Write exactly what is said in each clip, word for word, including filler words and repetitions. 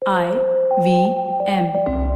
I V M.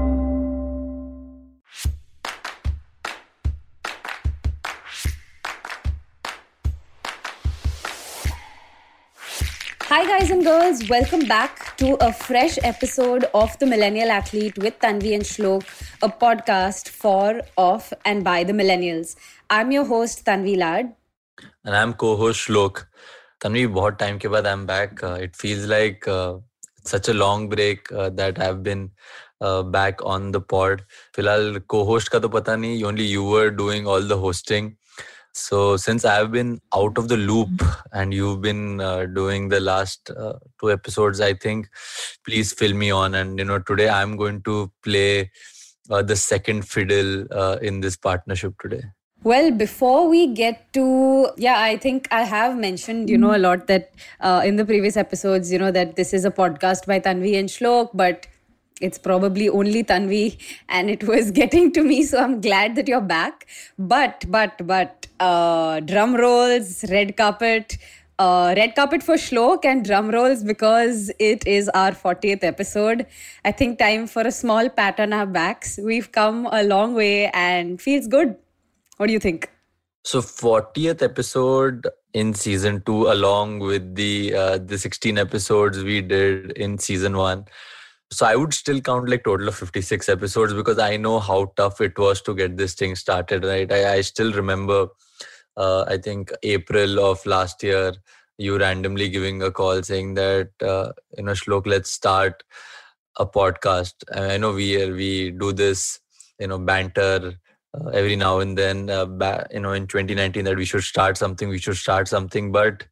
Hi, guys and girls. Welcome back to a fresh episode of The Millennial Athlete with Tanvi and Shlok, a podcast for, of, and by the millennials. I'm your host, Tanvi Lad. And I'm co-host Shlok. Tanvi, बहुत time के बाद I'm back. Uh, it feels like uh, such a long break uh, that I've been uh, back on the pod. फिलहाल co-host का तो पता नहीं. Only you were doing all the hosting. So since I've been out of the loop and you've been uh, doing the last uh, two episodes, I think please fill me on. And you know, today I'm going to play uh, the second fiddle uh, in this partnership today. Well, before we get to, yeah, I think I have mentioned, you know, a lot that uh, in the previous episodes, you know, that this is a podcast by Tanvi and Shlok, but it's probably only Tanvi and it was getting to me. So I'm glad that you're back. But, but, but, uh, drum rolls, red carpet, uh, red carpet for Shlok and drum rolls because it is our fortieth episode. I think time for a small pat on our backs. We've come a long way and feels good. What do you think? So fortieth episode in season two, along with the uh, the sixteen episodes we did in season one. So I would still count like total of fifty-six episodes because I know how tough it was to get this thing started, right? I, I still remember, uh, I think April of last year, you randomly giving a call saying that, uh, you know, Shlok, let's start a podcast. I know we we do this, you know, banter uh, every now and then, uh, ba- you know, in twenty nineteen that we should start something, we should start something. But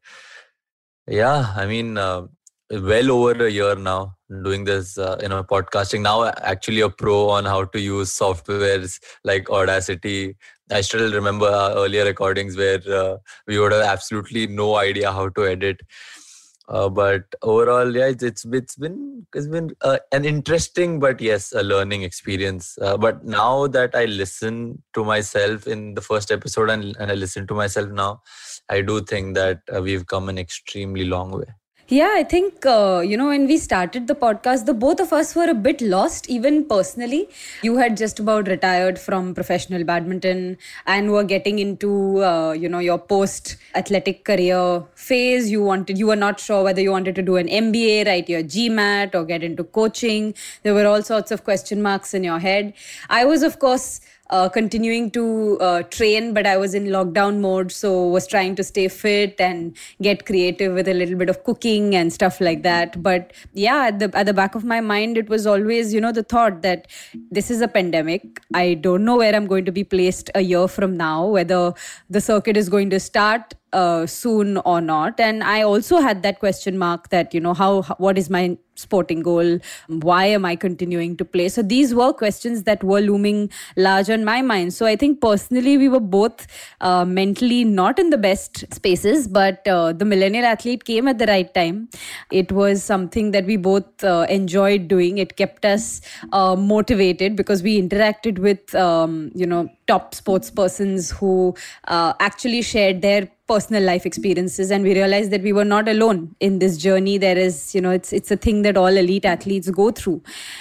yeah, I mean, uh, well over a year now doing this, uh, you know, podcasting. Now actually a pro on how to use softwares like Audacity. I still remember our earlier recordings where uh, we would have absolutely no idea how to edit. Uh, but overall, yeah, it's it's, it's been it's been uh, an interesting, but yes, a learning experience. Uh, but now that I listen to myself in the first episode and, and I listen to myself now, I do think that uh, we've come an extremely long way. Yeah, I think, uh, you know, when we started the podcast, the both of us were a bit lost, even personally. You had just about retired from professional badminton and were getting into, uh, you know, your post-athletic career phase. You wanted, you were not sure whether you wanted to do an M B A, write your GMAT or get into coaching. There were all sorts of question marks in your head. I was, of course, Uh, continuing to uh, train, but I was in lockdown mode, so was trying to stay fit and get creative with a little bit of cooking and stuff like that. But yeah, at the at the back of my mind, it was always, you know, the thought that this is a pandemic. I don't know where I'm going to be placed a year from now, whether the circuit is going to start uh, soon or not. And I also had that question mark that, you know, how, how what is my sporting goal? Why am I continuing to play? So these were questions that were looming large on my mind. So I think personally we were both uh, mentally not in the best spaces, but uh, the Millennial Athlete came at the right time. It was something that we both uh, enjoyed doing. It kept us uh, motivated because we interacted with um, you know top sports persons who uh, actually shared their personal life experiences, and we realized that we were not alone in this journey. There is, you know, it's it's a thing that all elite athletes go through.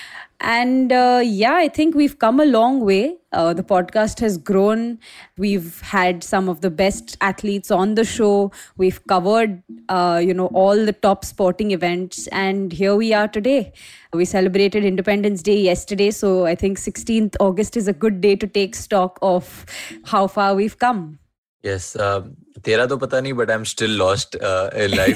And uh, yeah, I think we've come a long way. Uh, the podcast has grown. We've had some of the best athletes on the show. We've covered, uh, you know, all the top sporting events. And here we are today. We celebrated Independence Day yesterday. So I think sixteenth August is a good day to take stock of how far we've come. Yes, uh, तेरा तो पता नहीं, but I'm still lost uh, in life.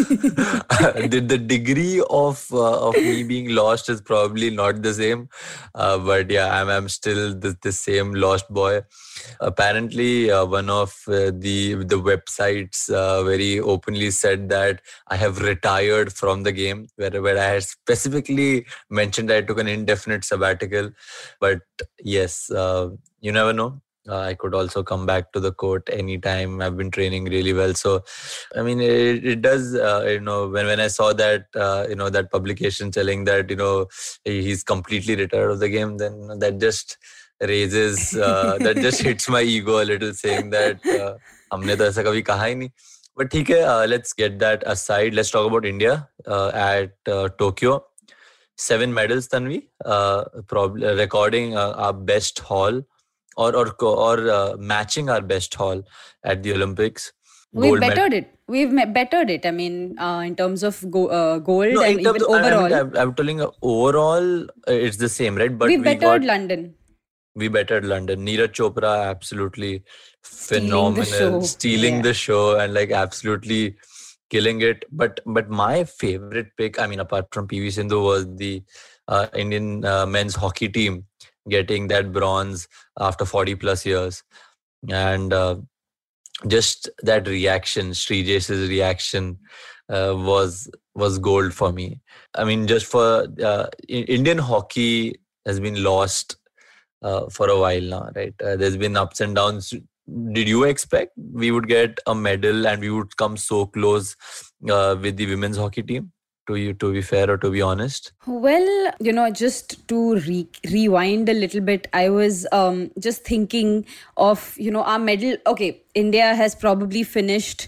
Uh, the, the degree of uh, of me being lost is probably not the same, uh, but yeah, I'm I'm still the, the same lost boy. Apparently, uh, one of uh, the the websites uh, very openly said that I have retired from the game, where where I had specifically mentioned I took an indefinite sabbatical. But yes, uh, you never know. Uh, I could also come back to the court anytime. I've been training really well. So, I mean, it, it does, uh, you know, when, when I saw that, uh, you know, that publication telling that, you know, he's completely retired of the game, then that just raises, uh, that just hits my ego a little, saying that, uh, हमने तो ऐसा कभी कहा ही नहीं. But ठीक है, uh, let's get that aside. Let's talk about India uh, at uh, Tokyo. seven medals, Tanvi, uh, prob- recording uh, our best haul or or or uh, matching our best haul at the Olympics. We've Gold medal. bettered it. We've me- bettered it. I mean, uh, in terms of go- uh, gold No, and in terms even of, I I mean, overall, I'm, I'm telling you, overall, uh, it's the same, right? But we've we got, bettered London, we bettered London. Neeraj Chopra, absolutely stealing the phenomenal, show. stealing Yeah. the show and like absolutely killing it. But but my favorite pick, I mean, apart from P V Sindhu, was the uh, Indian uh, men's hockey team getting that bronze after forty plus years. And uh, just that reaction, Srijesh's reaction uh, was was gold for me. I mean, just for uh, I- Indian hockey has been lost uh, for a while now, right? Uh, there's been ups and downs. Did you expect we would get a medal and we would come so close uh, with the women's hockey team? To you, to be fair or to be honest? Well, you know, just to re- rewind a little bit, I was um, just thinking of, you know, our medal. Okay, India has probably finished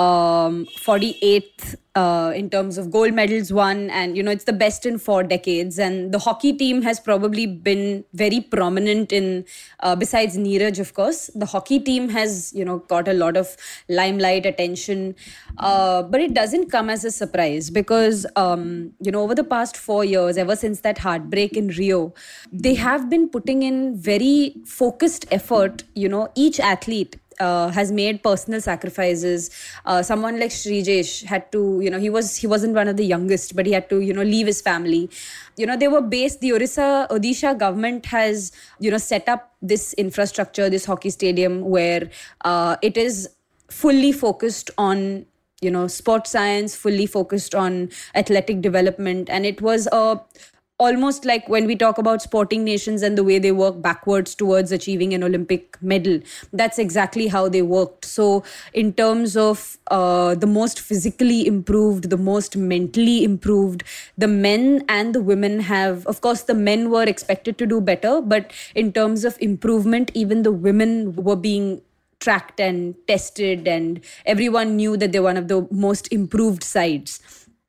um, forty-eighth uh, in terms of gold medals won, and you know it's the best in four decades. And the hockey team has probably been very prominent in, uh, besides Neeraj, of course, the hockey team has you know got a lot of limelight, attention, uh, but it doesn't come as a surprise because um, you know over the past four years, ever since that heartbreak in Rio, they have been putting in very focused effort. You know, each athlete uh, has made personal sacrifices. Uh, someone like Srijesh had to, you know, he was he wasn't one of the youngest, but he had to, you know, leave his family. You know, they were based. The Orissa Odisha government has, you know, set up this infrastructure, this hockey stadium where uh, it is fully focused on you know sports science, fully focused on athletic development, and it was a almost like when we talk about sporting nations and the way they work backwards towards achieving an Olympic medal, that's exactly how they worked. So in terms of uh, the most physically improved, the most mentally improved, the men and the women have, of course the men were expected to do better, but in terms of improvement, even the women were being tracked and tested, and everyone knew that they're one of the most improved sides.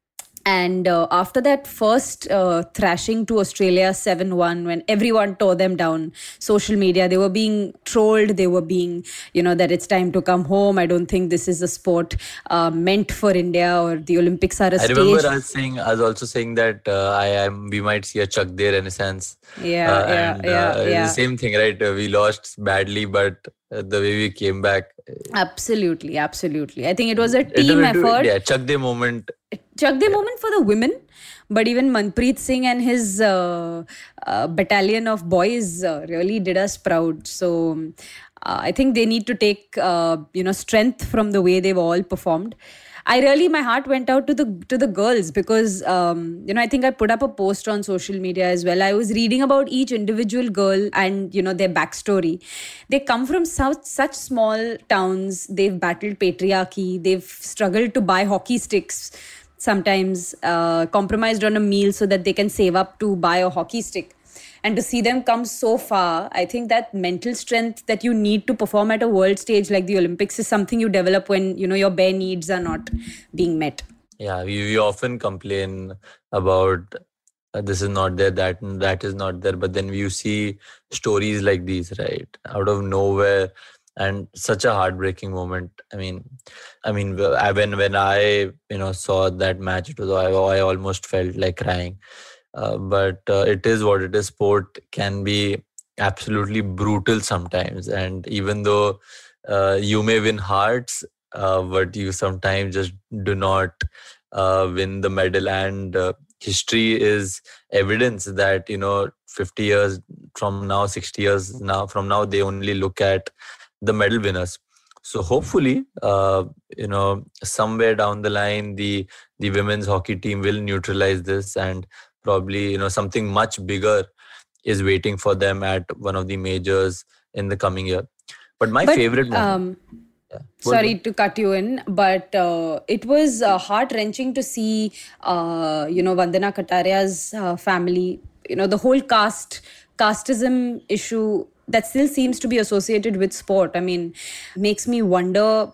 And uh, after that first uh, thrashing to Australia seven one, when everyone tore them down, social media, they were being trolled, they were being, you know, that it's time to come home. I don't think this is a sport uh, meant for India, or the Olympics are a I stage. remember us saying, I was also saying that uh, I am. We might see a Chak De renaissance. Yeah, uh, yeah, and yeah, uh, yeah. the same thing, right? Uh, we lost badly, but uh, the way we came back, Absolutely, absolutely. I think it was a it team was effort. yeah, Chak De moment. Chak De moment for the women, but even Manpreet Singh and his uh, uh, battalion of boys uh, really did us proud. So uh, I think they need to take uh, you know strength from the way they've all performed. I really, my heart went out to the to the girls because um, you know I think I put up a post on social media as well. I was reading about each individual girl and you know their backstory. They come from such such small towns. They've battled patriarchy. They've struggled to buy hockey sticks. Sometimes uh, compromised on a meal so that they can save up to buy a hockey stick. And to see them come so far, I think that mental strength that you need to perform at a world stage like the Olympics is something you develop when, you know, your bare needs are not being met. Yeah, we, we often complain about uh, this is not there, that that is not there. But then you see stories like these, right, out of nowhere, and such a heartbreaking moment. I mean, I mean, when when I you know saw that match, it was I, I almost felt like crying. Uh, but uh, it is what it is. Sport can be absolutely brutal sometimes, and even though uh, you may win hearts, uh, but you sometimes just do not uh, win the medal. And uh, history is evidence that you know fifty years from now, sixty years now from now, they only look at the medal winners. So hopefully, uh, you know, somewhere down the line, the the women's hockey team will neutralize this, and probably you know something much bigger is waiting for them at one of the majors in the coming year. But my But, favorite moment. Um, Yeah. Sorry to cut you in, but uh, it was uh, heart wrenching to see, uh, you know, Vandana Kataria's uh, family, you know, the whole caste, casteism issue that still seems to be associated with sport. I mean, makes me wonder,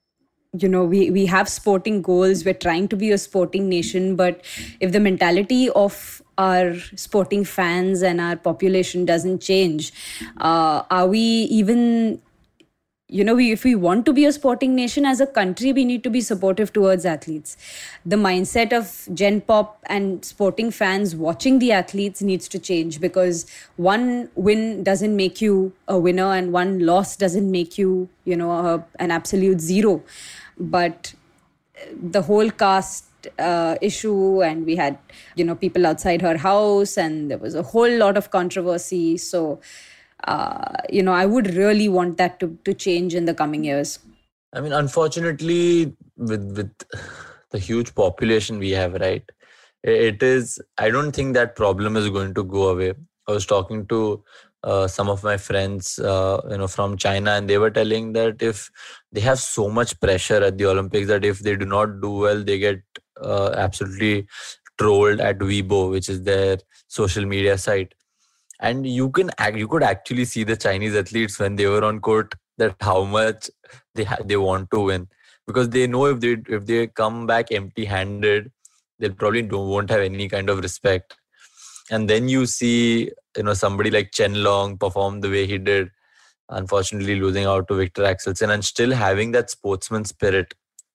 you know, we, we have sporting goals. We're trying to be a sporting nation, but if the mentality of our sporting fans and our population doesn't change, uh, are we even, you know, we, if we want to be a sporting nation as a country, we need to be supportive towards athletes. The mindset of Gen Pop and sporting fans watching the athletes needs to change, because one win doesn't make you a winner and one loss doesn't make you, you know, a, an absolute zero. But the whole caste uh, issue, and we had, you know, people outside her house, and there was a whole lot of controversy. So, uh, you know, I would really want that to, to change in the coming years. I mean, unfortunately, with with the huge population we have, right, it is, I don't think that problem is going to go away. I was talking to uh, some of my friends, uh, you know, from China, and they were telling that if they have so much pressure at the Olympics that if they do not do well, they get uh, absolutely trolled at Weibo, which is their social media site. And you can act, you could actually see the Chinese athletes when they were on court, that how much they ha- they want to win, because they know if they if they come back empty-handed, they probably don't won't have any kind of respect. And then you see, you know, somebody like Chen Long perform the way he did, unfortunately losing out to Victor Axelsen and still having that sportsman spirit.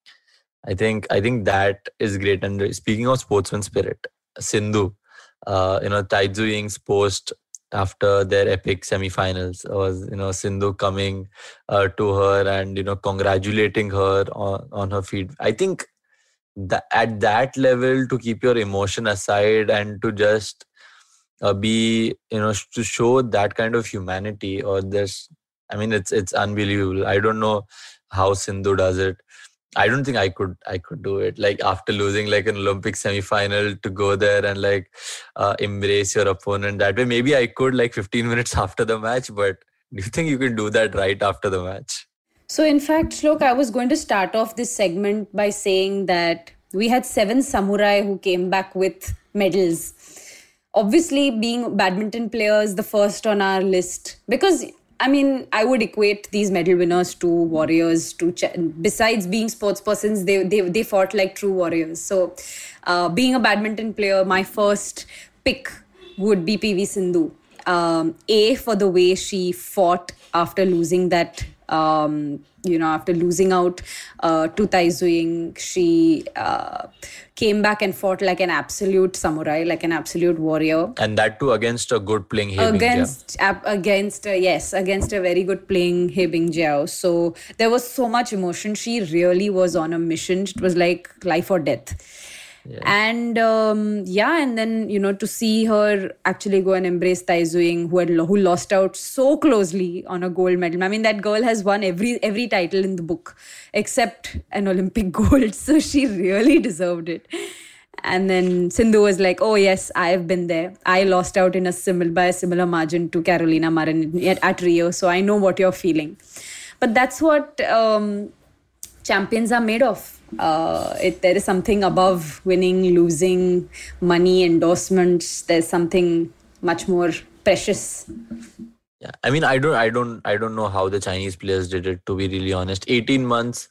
I think I think that is great. And speaking of sportsman spirit, Sindhu, uh, you know, Tai Tzu Ying's post after their epic semi-finals was, you know, Sindhu coming uh, to her and, you know, congratulating her on, on her feet. I think that at that level, to keep your emotion aside and to just uh, be, you know, to show that kind of humanity, or this, I mean, it's it's unbelievable. I don't know how Sindhu does it. I don't think I could I could do it. Like, after losing like an Olympic semi-final, to go there and like uh, embrace your opponent that way. Maybe I could like fifteen minutes after the match, but do you think you can do that right after the match? So in fact, Shlok, I was going to start off this segment by saying that we had seven samurai who came back with medals. Obviously, being badminton players, the first on our list, because I mean, I would equate these medal winners to warriors. To ch- besides being sports persons, they they they fought like true warriors. So, uh, being a badminton player, my first pick would be P V Sindhu. Um, a, for the way she fought after losing that. Um, you know, after losing out uh, to Tai Tzu Ying, she uh, came back and fought like an absolute samurai, like an absolute warrior. And that too against a good playing He Against, ab- against uh, yes, against a very good playing He Bingjiao. So there was so much emotion. She really was on a mission. It was like life or death. Yeah. And um, yeah, and then, you know, to see her actually go and embrace Tai Tzu Ying, who had who lost out so closely on a gold medal. I mean, that girl has won every every title in the book except an Olympic gold, so she really deserved it. And then Sindhu was like, "Oh yes, I have been there. I lost out in a similar by a similar margin to Carolina Marin at, at Rio, so I know what you're feeling." But that's what um, champions are made of. Uh, it, there is something above winning, losing, money, endorsements. There's something much more precious. Yeah, I mean, I don't, I don't, I don't know how the Chinese players did it. To be really honest, eighteen months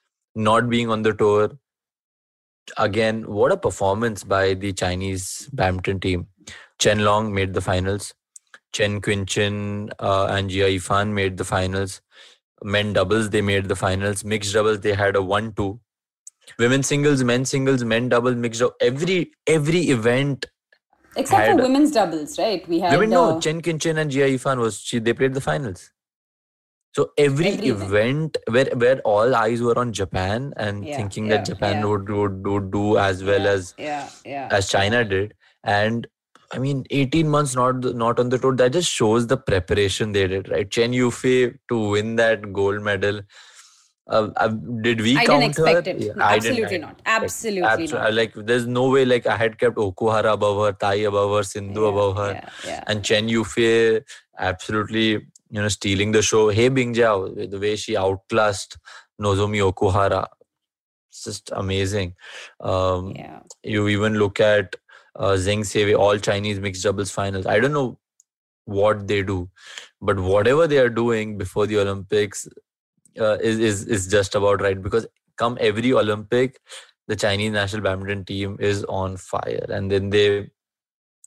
not being on the tour. Again, what a performance by the Chinese badminton team. Chen Long made the finals. Chen Qinchin uh, and Jia Yifan made the finals. Men doubles, they made the finals. Mixed doubles, they had a one two. Women's singles, men's singles, men doubles, mixed doubles. Every every event. Except for women's doubles, right? We had women, no, uh, Chen Qinchin and Jia Yifan was she. They played the finals. So every, every event, event where where all eyes were on Japan and yeah, thinking yeah, that Japan yeah. would, would would do as well yeah, as yeah, yeah, as China yeah. did, and I mean, eighteen months not not on the tour. That just shows the preparation they did, right? Chen Yufei to win that gold medal. Uh, uh, did we I count didn't expect her? it. Yeah, no, absolutely not. Absolutely Abs- not. Like, there's no way. Like, I had kept Okuhara above her, Tai above her, Sindhu yeah, above her, yeah, yeah, and Chen Yufei absolutely, you know, stealing the show. He Bingjiao, the way she outclassed Nozomi Okuhara, it's just amazing. Um, yeah. You even look at uh, Zheng Seiwei, all Chinese mixed doubles finals. I don't know what they do, but whatever they are doing before the Olympics uh, is, is is just about right, because come every Olympic, the Chinese national badminton team is on fire, and then they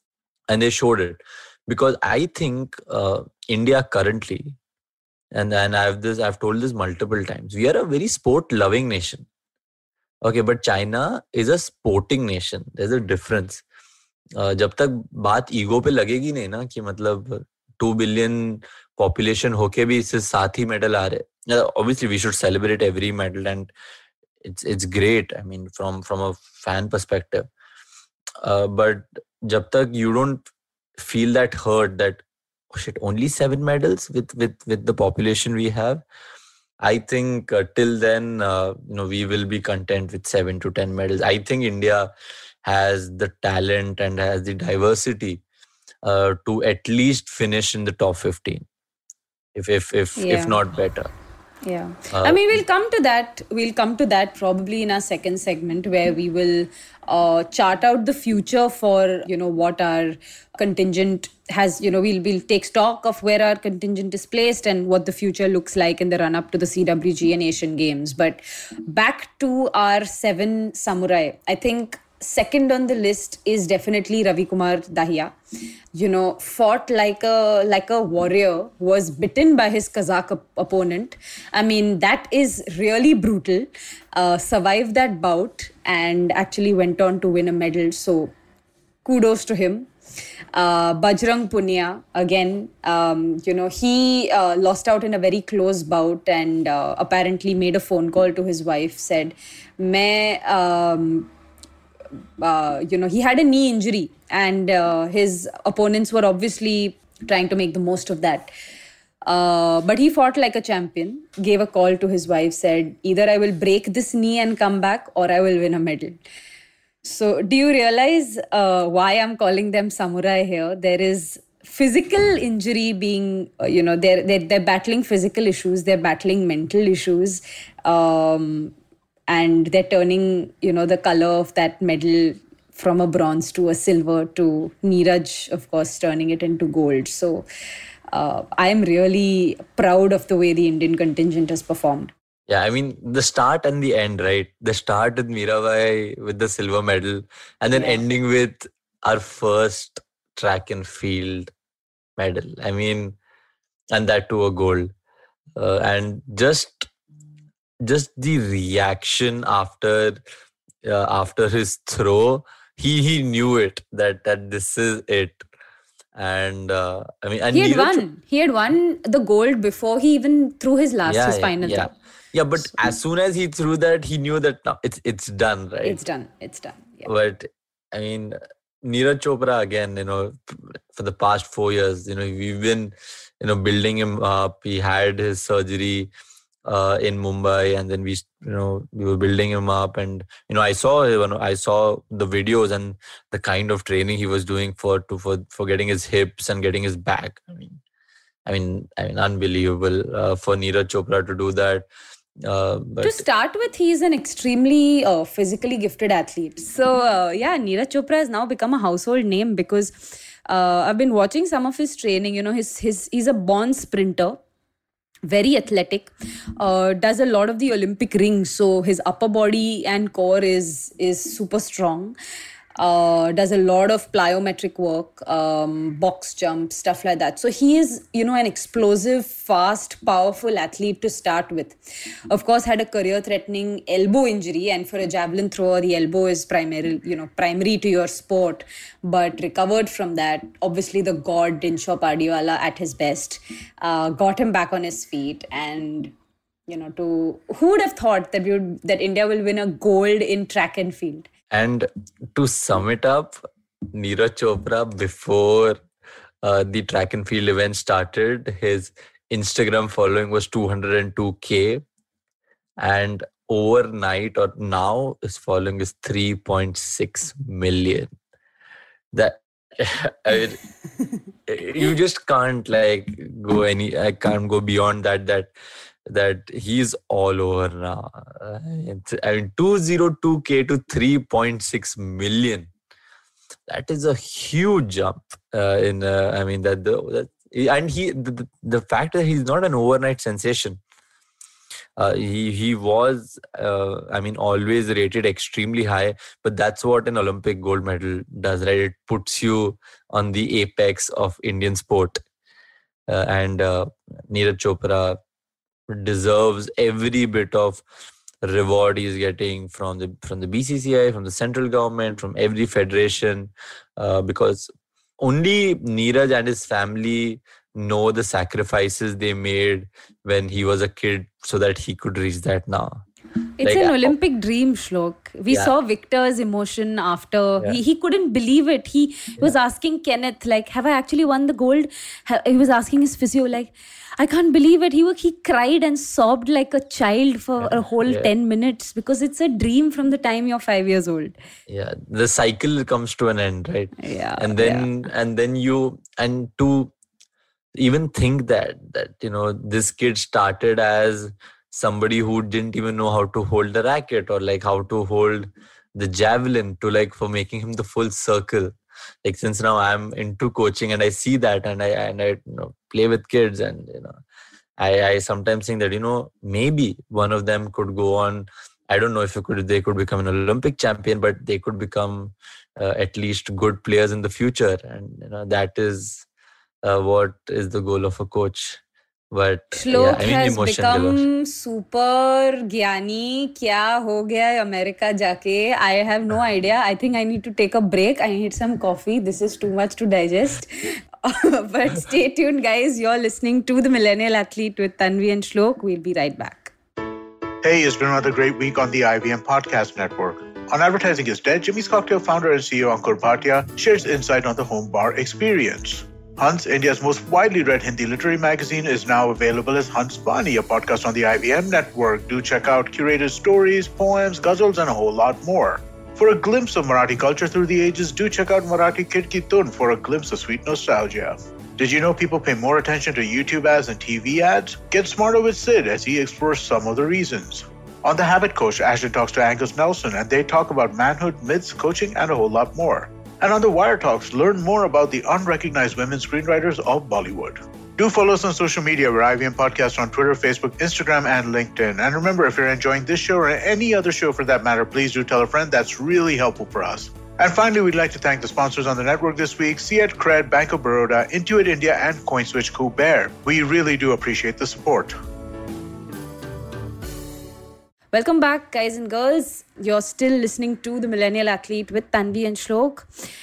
and they showed it. Because I think uh, India currently, and, and I've this I've told this multiple times, we are a very sport-loving nation. Okay, but China is a sporting nation. There's a difference. Uh, जब तक बात ego पे लगेगी नहीं ना कि मतलब two billion population होके भी इससे सात ही medal आ रहे. Obviously, we should celebrate every medal, and it's it's great. I mean, from from a fan perspective. Uh, but जब तक you don't feel that hurt that oh shit, only seven medals with with with the population we have, I think uh, till then, uh, you know, we will be content with seven to ten medals. I think India has the talent and has the diversity uh, to at least finish in the top fifteen, if if if Yeah. if not better. Yeah. Uh, I mean, we'll come to that. We'll come to that probably in our second segment, where we will uh, chart out the future for, you know, what our contingent has, you know, we'll, we'll take stock of where our contingent is placed and what the future looks like in the run up to the C W G and Asian Games. But back to our seven samurai, I think second on the list is definitely Ravi Kumar Dahiya. You know, fought like a like a warrior, was bitten by his Kazakh op- opponent. I mean, that is really brutal. Uh, survived that bout and actually went on to win a medal. So kudos to him. Uh, Bajrang Punia, again, um, you know, he uh, lost out in a very close bout and uh, apparently made a phone call to his wife, said, Main, um, uh, you know, he had a knee injury and uh, his opponents were obviously trying to make the most of that. Uh, but he fought like a champion, gave a call to his wife, said, either I will break this knee and come back or I will win a medal. So do you realize uh, why I'm calling them samurai here? There is physical injury being, uh, you know, they're, they're, they're battling physical issues, they're battling mental issues. Um, and they're turning, you know, the color of that medal from a bronze to a silver to Neeraj, of course, turning it into gold. So uh, I am really proud of the way the Indian contingent has performed. Yeah, I mean, the start and the end, right? The start with Mirabai with the silver medal and then Yeah. ending with our first track and field medal. I mean, and that to a gold. Uh, and just just the reaction after uh, after his throw, he he knew it that that this is it. And uh, I mean, and He had Neeraj- won. He had won the gold before he even threw his last, Yeah, his yeah, final yeah. throw. Yeah, but as soon as he threw that, he knew that now it's it's done, right? It's done. It's done. Yeah. But I mean, Neeraj Chopra again, you know, for the past four years, you know, we've been, you know, building him up. He had his surgery uh, in Mumbai, and then we, you know, we were building him up. And you know, I saw, you know, I saw the videos and the kind of training he was doing for to for for getting his hips and getting his back. I mean, I mean, I mean, unbelievable uh, for Neeraj Chopra to do that. Uh, but To start with, he is an extremely uh, physically gifted athlete. So, uh, yeah, Neeraj Chopra has now become a household name because uh, I've been watching some of his training. You know, his his he's a born sprinter, very athletic, uh, does a lot of the Olympic rings. So his upper body and core is is super strong. Uh, does a lot of plyometric work, um, box jump, stuff like that. So he is, you know, an explosive, fast, powerful athlete to start with. Of course, had a career-threatening elbow injury, and for a javelin thrower, the elbow is primary, you know, primary to your sport. But recovered from that. Obviously, the god Dinshaw Padiwala at his best uh, got him back on his feet, and you know, to who would have thought that we would, that India will win a gold in track and field. And to sum it up, Neeraj Chopra, before uh, the track and field event started, his Instagram following was two hundred two K. And overnight or now his following is three point six million. That I mean, you just can't like go any, I can't go beyond that, that that he's all over now. It's, I mean, two hundred two K to three point six million. That is a huge jump. Uh, in uh, I mean that the that, and he the, the fact that he's not an overnight sensation. Uh, he he was, uh, I mean, always rated extremely high. But that's what an Olympic gold medal does, right? It puts you on the apex of Indian sport. Uh, and uh, Neeraj Chopra deserves every bit of reward he's getting from the from the B C C I, from the central government, from every federation, uh, because only Neeraj and his family know the sacrifices they made when he was a kid so that he could reach that now. It's Like, an uh, Olympic dream, Shlok. We Yeah. saw Victor's emotion after. Yeah. He, he couldn't believe it. He was asking Kenneth, like, have I actually won the gold? Ha- He was asking his physio, like, I can't believe it. He, wa- he cried and sobbed like a child for a whole Yeah. ten minutes because it's a dream from the time you're five years old. yeah, the cycle comes to an end, right? Yeah. And then and then you and to even think that that you know this kid started as somebody who didn't even know how to hold the racket or like how to hold the javelin, to like for making him the full circle. Like, since now I'm into coaching and I see that, and I and I you know, play with kids, and you know I, I sometimes think that you know maybe one of them could go on. I don't know if it could they could become an Olympic champion, but they could become uh, at least good players in the future, and you know that is uh, what is the goal of a coach. But yeah, Shlok I mean, has emotion galore. become super ज्ञानी. क्या हो गया है America जाके? I have no idea. I think I need to take a break. I need some coffee. This is too much to digest. But stay tuned, guys. You're listening to The Millennial Athlete with Tanvi and Shlok. We'll be right back. Hey, it's been another great week on the I V M Podcast Network. On Advertising is Dead, Jimmy's Cocktail founder and C E O Ankur Bhatia shares insight on the home bar experience. Hunt's, India's most widely read Hindi literary magazine, is now available as Hunt's Bani, a podcast on the I V M network. Do check out curated stories, poems, ghazals, and a whole lot more. For a glimpse of Marathi culture through the ages, do check out Marathi Kid Ki Tun for a glimpse of sweet nostalgia. Did you know people pay more attention to YouTube ads and T V ads? Get smarter with Sid as he explores some of the reasons. On The Habit Coach, Ashton talks to Angus Nelson, and they talk about manhood, myths, coaching, and a whole lot more. And on The Wire Talks, learn more about the unrecognized women screenwriters of Bollywood. Do follow us on social media. We're I V M Podcast on Twitter, Facebook, Instagram, and LinkedIn. And remember, if you're enjoying this show or any other show for that matter, please do tell a friend. That's really helpful for us. And finally, we'd like to thank the sponsors on the network this week: C eight Cred, Bank of Baroda, Intuit India, and CoinSwitch Kuber. We really do appreciate the support. Welcome back, guys and girls. You're still listening to The Millennial Athlete with Tanvi and Shlok.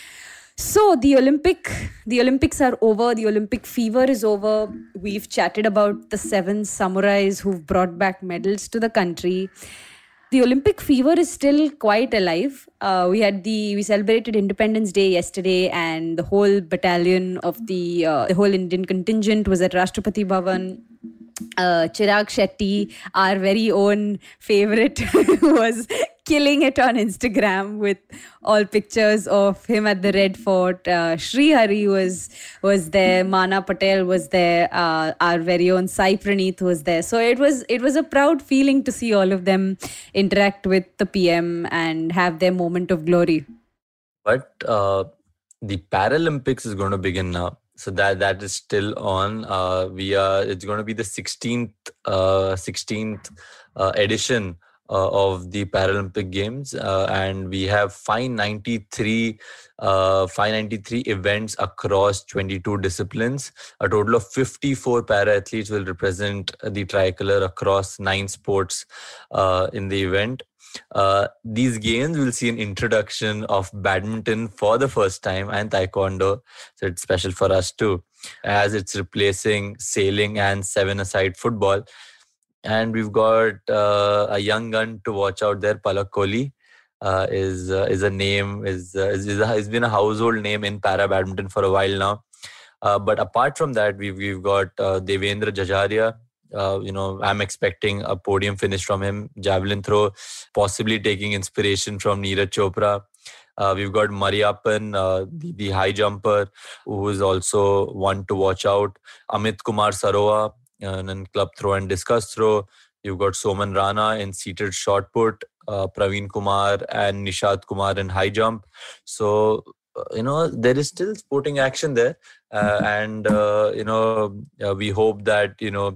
So the Olympic, the Olympics are over. The Olympic fever is over. We've chatted about the seven samurais who've brought back medals to the country. The Olympic fever is still quite alive. Uh, we had the we celebrated Independence Day yesterday, and the whole battalion of the uh, the whole Indian contingent was at Rashtrapati Bhavan. Uh, Chirag Shetty, our very own favorite, was killing it on Instagram with all pictures of him at the Red Fort. Uh, Sri Hari was was there. Mana Patel was there. Uh, our very own Sai Praneeth was there. So it was it was a proud feeling to see all of them interact with the P M and have their moment of glory. But uh, the Paralympics is going to begin now. So that that is still on. Uh, we are. It's going to be the sixteenth uh, sixteenth uh, edition uh, of the Paralympic Games, uh, and we have five ninety-three uh, five ninety-three events across twenty-two disciplines. A total of fifty-four para athletes will represent the tricolor across nine sports uh, in the event. Uh, these games will see an introduction of badminton for the first time and taekwondo. So it's special for us too, as it's replacing sailing and seven-a-side football. And we've got uh, a young gun to watch out there. Palak Kohli uh, is uh, is a name is uh, is, is a, has been a household name in para badminton for a while now. Uh, but apart from that, we've we've got uh, Devendra Jajaria. Uh, you know, I'm expecting a podium finish from him. Javelin throw, possibly taking inspiration from Neeraj Chopra. Uh, we've got Mariappan, uh, the, the high jumper, who is also one to watch out. Amit Kumar Sarowa uh, in club throw and discus throw. You've got Soman Rana in seated shot put, uh, Praveen Kumar and Nishad Kumar in high jump. So, uh, you know, there is still sporting action there. Uh, and, uh, you know, uh, we hope that, you know,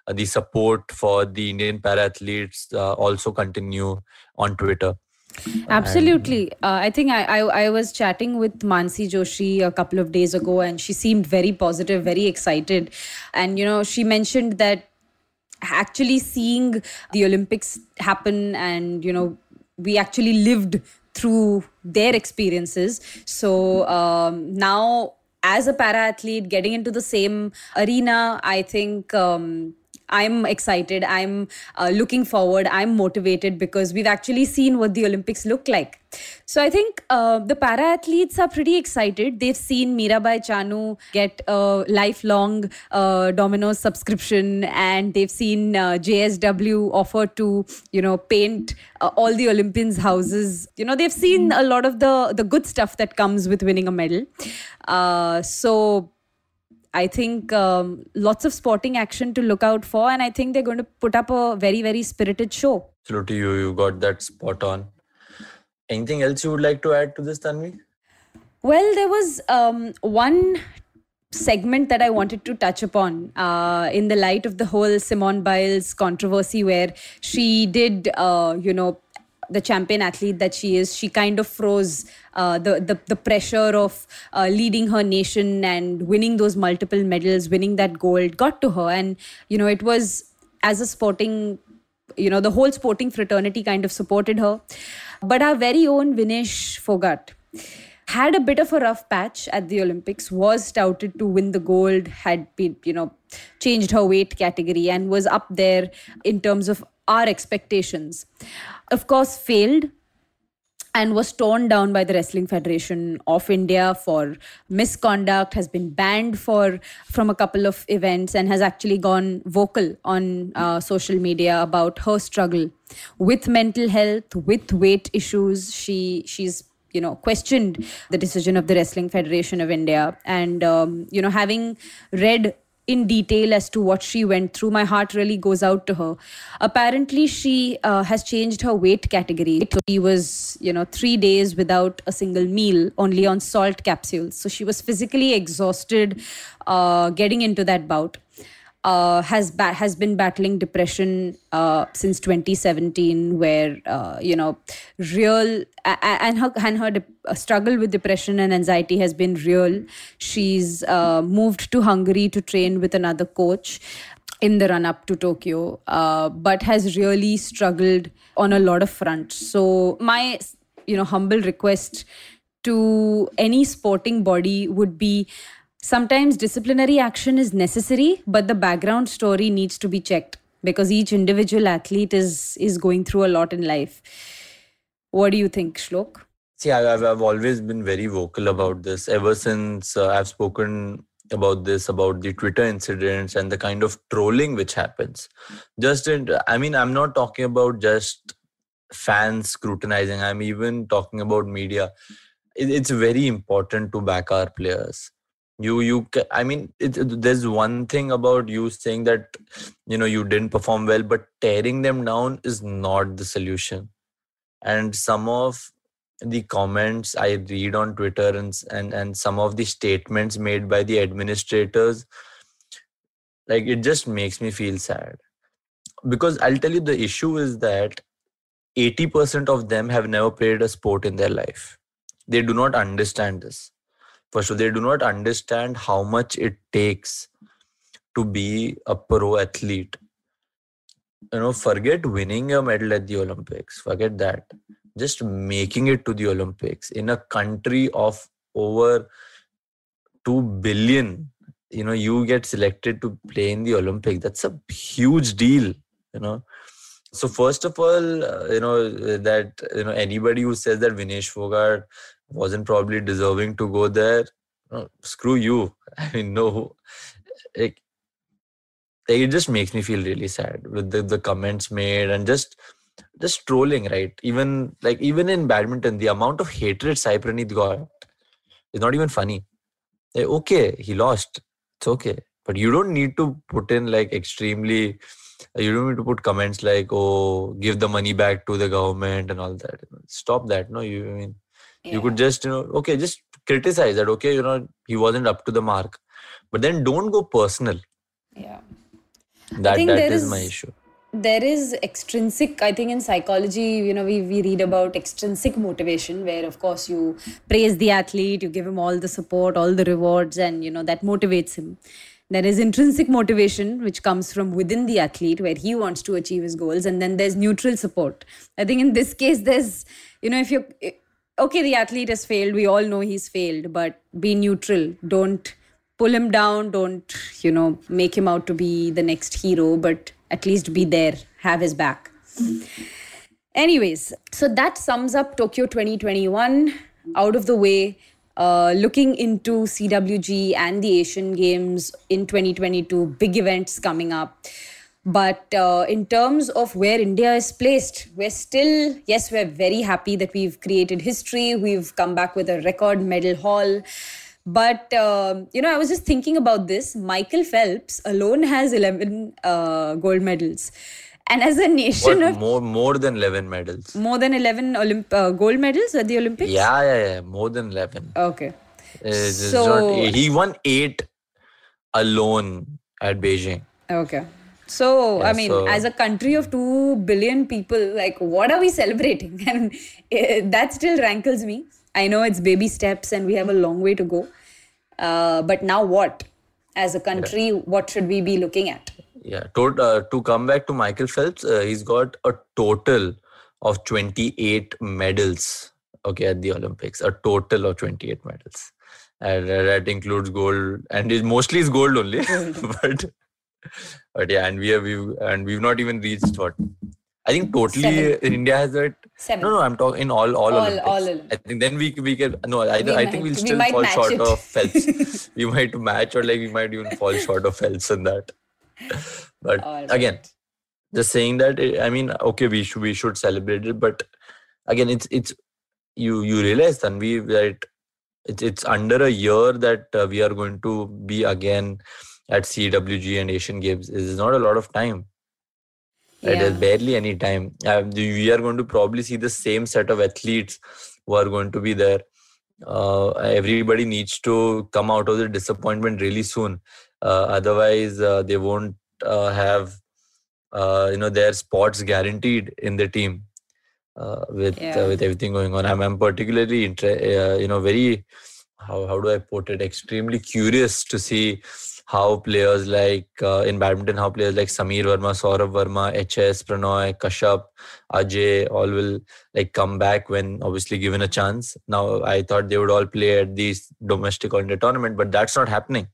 uh, the support for the Indian para-athletes uh, also continue on Twitter. Absolutely. Uh, I think I, I I was chatting with Mansi Joshi a couple of days ago, and she seemed very positive, very excited. And, you know, she mentioned that actually seeing the Olympics happen and, you know, we actually lived through their experiences. So um, now, as a para-athlete, getting into the same arena, I think... Um, I'm excited. I'm uh, looking forward. I'm motivated because we've actually seen what the Olympics look like. So I think uh, the para-athletes are pretty excited. They've seen Mirabai Chanu get a lifelong uh, Domino's subscription, and they've seen uh, J S W offer to, you know, paint uh, all the Olympians' houses. You know, they've seen a lot of the, the good stuff that comes with winning a medal. Uh, so... I think um, lots of sporting action to look out for, and I think they're going to put up a very, very spirited show. Absolutely, you, you got that spot on. Anything else you would like to add to this, Tanvi? Well, there was um, one segment that I wanted to touch upon uh, in the light of the whole Simone Biles controversy, where she did, uh, you know, the champion athlete that she is, she kind of froze uh, the, the the pressure of uh, leading her nation and winning those multiple medals, winning that gold, got to her. And, you know, it was, as a sporting, you know, the whole sporting fraternity kind of supported her. But our very own Vinesh Fogart had a bit of a rough patch at the Olympics, was touted to win the gold, had been, you know, changed her weight category and was up there in terms of our expectations. Of course, failed and was torn down by the Wrestling Federation of India for misconduct, has been banned for from a couple of events, and has actually gone vocal on uh, social media about her struggle with mental health, with weight issues. She she's you know questioned the decision of the Wrestling Federation of India, and um, you know having read in detail as to what she went through, my heart really goes out to her. Apparently, she uh, has changed her weight category. So she was, you know, three days without a single meal, only on salt capsules. So she was physically exhausted uh, getting into that bout. Uh, has ba- has been battling depression uh, since twenty seventeen, where uh, you know real uh, and her and her de- struggle with depression and anxiety has been real. She's uh, moved to Hungary to train with another coach in the run up to Tokyo, uh, but has really struggled on a lot of fronts. So my you know humble request to any sporting body would be, sometimes disciplinary action is necessary, but the background story needs to be checked, because each individual athlete is is going through a lot in life. What do you think, Shlok? See, I've, I've always been very vocal about this ever since uh, I've spoken about this, about the Twitter incidents and the kind of trolling which happens. Just in, I mean, I'm not talking about just fans scrutinizing. I'm even talking about media. It, it's very important to back our players. You, you. I mean, it, there's one thing about you saying that, you know, you didn't perform well, but tearing them down is not the solution. And some of the comments I read on Twitter and and and some of the statements made by the administrators, like, it just makes me feel sad. Because I'll tell you, the issue is that eighty percent of them have never played a sport in their life. They do not understand this. For sure, they do not understand how much it takes to be a pro athlete. You know, forget winning a medal at the Olympics. Forget that. Just making it to the Olympics in a country of over two billion, you know, you get selected to play in the Olympics. That's a huge deal, you know. So first of all, uh, you know, that, you know, anybody who says that Vinesh Fogart wasn't probably deserving to go there, no, screw you. I mean, no, it, it just makes me feel really sad with the, the comments made and just just trolling, right? Even like even in badminton, the amount of hatred Sai Praneeth got is not even funny. Like, okay, he lost. It's okay. But you don't need to put in like extremely, you don't need to put comments like, oh, give the money back to the government and all that. Stop that. No, you I mean, yeah. You could just, you know, okay, just criticize that. Okay, you know, he wasn't up to the mark. But then don't go personal. Yeah. That think that there is is- my issue. There is extrinsic, I think in psychology, you know, we, we read about extrinsic motivation where, of course, you praise the athlete, you give him all the support, all the rewards, and, you know, that motivates him. There is intrinsic motivation, which comes from within the athlete where he wants to achieve his goals. And then there's neutral support. I think in this case, there's, you know, if you're, okay, the athlete has failed. We all know he's failed, but be neutral. Don't pull him down. Don't, you know, make him out to be the next hero, but at least be there, have his back. Anyways, so that sums up Tokyo twenty twenty-one. Out of the way, uh, looking into C W G and the Asian Games in twenty twenty-two, big events coming up. But uh, in terms of where India is placed, we're still, yes, we're very happy that we've created history. We've come back with a record medal haul. But, uh, you know, I was just thinking about this. Michael Phelps alone has eleven uh, gold medals. And as a nation What, of... more more than eleven medals? More than eleven Olymp- uh, gold medals at the Olympics? Yeah, yeah, yeah. More than eleven. Okay. It's So- not, he won eight alone at Beijing. Okay. So, Yeah, I mean, so- as a country of two billion people, like, what are we celebrating? And uh, that still rankles me. I know it's baby steps and we have a long way to go. Uh, but now what? As a country, what should we be looking at? Yeah, to, uh, to come back to Michael Phelps, uh, he's got a total of twenty-eight medals, okay, at the Olympics. A total of twenty-eight medals. And uh, that includes gold, and it mostly is gold only. but but yeah, and we have we've, and we've not even reached what? I think totally Seven. India has it. Seven. No, no, I'm talking in all all, All- Olympics. all Olympics. I think then we we can no. I, We I might- think we we'll still might fall match short it. of Phelps. we might match or like we might even fall short of Phelps in that. But All right. again, just saying that eh, I mean, okay, we should we should celebrate it, but again, it's it's you you realize Tanvi that it's it's under a year that uh, we are going to be again at C W G and Asian Games. It's not a lot of time. Right? Yeah. There's barely any time. Uh, we are going to probably see the same set of athletes who are going to be there. Uh, everybody needs to come out of the disappointment really soon. Uh, otherwise, uh, they won't uh, have uh, you know their spots guaranteed in the team uh, with Yeah. uh, with everything going on. I'm, I'm particularly inter- uh, you know very how how do I put it? Extremely curious to see how players like uh, in badminton, how players like Sameer Verma, Saurabh Verma, H S, Pranoy, Kashyap, Ajay all will like come back when obviously given a chance. Now I thought they would all play at the domestic or the tournament, but that's not happening.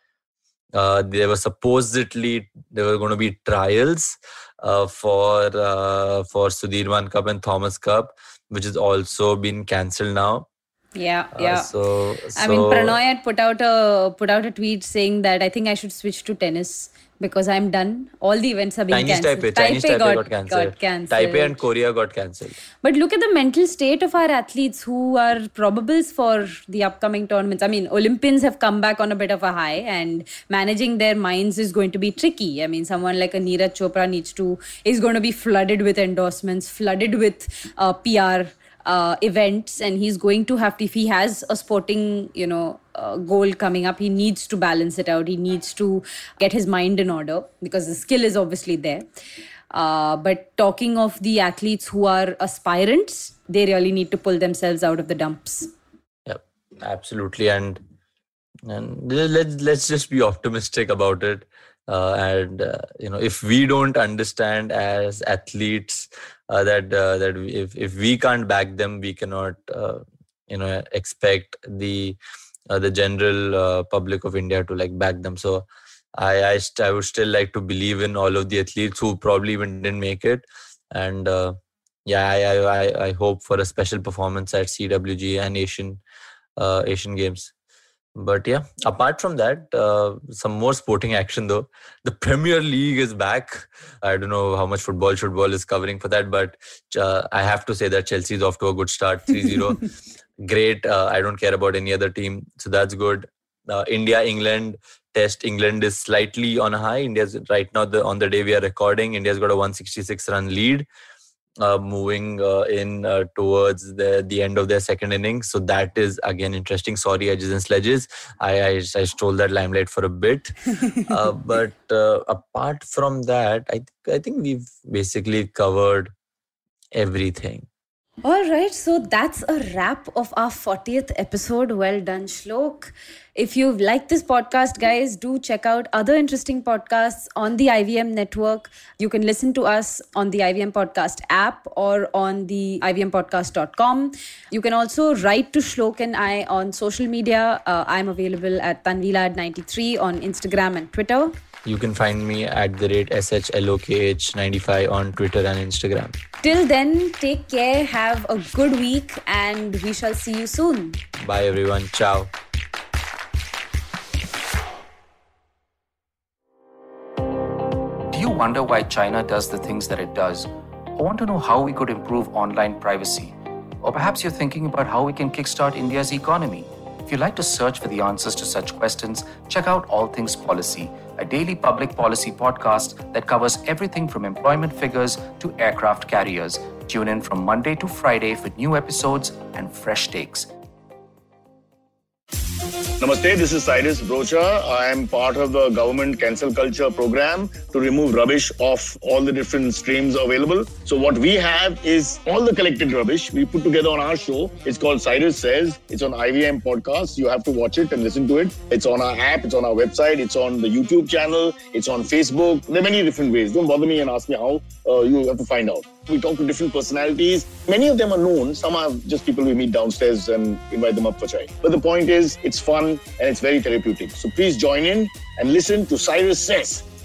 Uh, there were supposedly there were going to be trials uh, for uh, for Sudhirman Cup and Thomas Cup, which has also been cancelled now. Yeah, Uh, yeah. so, I mean, so- Pranoy had put out a put out a tweet saying that I think I should switch to tennis because I'm done. All the events are being Chinese cancelled. Taipei, Chinese Taipei got, got cancelled. got cancelled. Taipei and Korea got cancelled. But look at the mental state of our athletes who are probables for the upcoming tournaments. I mean, Olympians have come back on a bit of a high and managing their minds is going to be tricky. I mean, someone like a Neeraj Chopra needs to, is going to be flooded with endorsements, flooded with uh, P R uh, events, and he's going to have to, if he has a sporting, you know, uh, goal coming up, he needs to balance it out. He needs to get his mind in order because the skill is obviously there. Uh, but talking of the athletes who are aspirants, they really need to pull themselves out of the dumps. Yep, absolutely. And and let's let's just be optimistic about it. Uh, and uh, you know, if we don't understand as athletes uh, that uh, that we, if if we can't back them, we cannot uh, you know expect the uh, the general uh, public of India to like back them. So I I, st- I would still like to believe in all of the athletes who probably even didn't make it, and uh, yeah, I, I I I hope for a special performance at C W G and Asian uh, Asian Games. But yeah, apart from that, uh, some more sporting action though. The Premier League is back. I don't know how much football football is covering for that, but uh, I have to say that Chelsea is off to a good start, three zero. Great. Uh, I don't care about any other team, so that's good. Uh, India, England test. England is slightly on a high. India's right now the on the day we are recording. India's got a one sixty-six run lead. uh, moving uh, in uh, towards the, the end of their second innings. So that is again interesting. Sorry, Edges and Sledges. I, I, I stole that limelight for a bit. uh, but uh, apart from that, I, th- I think we've basically covered everything. All right, so that's a wrap of our fortieth episode. Well done, Shlok. If you've liked this podcast, guys, do check out other interesting podcasts on the I V M network. You can listen to us on the I V M Podcast app or on the I V M podcast dot com. You can also write to Shlok and I on social media. Uh, I'm available at tanvilad ninety-three on Instagram and Twitter. You can find me at the rate S H L O K H ninety-five on Twitter and Instagram. Till then, take care, have a good week, and we shall see you soon. Bye, everyone. Ciao. Do you wonder why China does the things that it does? Or want to know how we could improve online privacy? Or perhaps you're thinking about how we can kickstart India's economy? If you'd like to search for the answers to such questions, check out All Things Policy, a daily public policy podcast that covers everything from employment figures to aircraft carriers. Tune in from Monday to Friday for new episodes and fresh takes. Namaste, this is Cyrus Brocha. I am part of the government cancel culture program to remove rubbish off all the different streams available. So what we have is all the collected rubbish we put together on our show. It's called Cyrus Says. It's on I V M Podcast. You have to watch it and listen to it. It's on our app. It's on our website. It's on the YouTube channel. It's on Facebook. There are many different ways. Don't bother me and ask me how. Uh, you have to find out. We talk to different personalities. Many of them are known. Some are just people we meet downstairs and invite them up for chai. But the point is, it's fun and it's very therapeutic. So please join in and listen to Cyrus Says.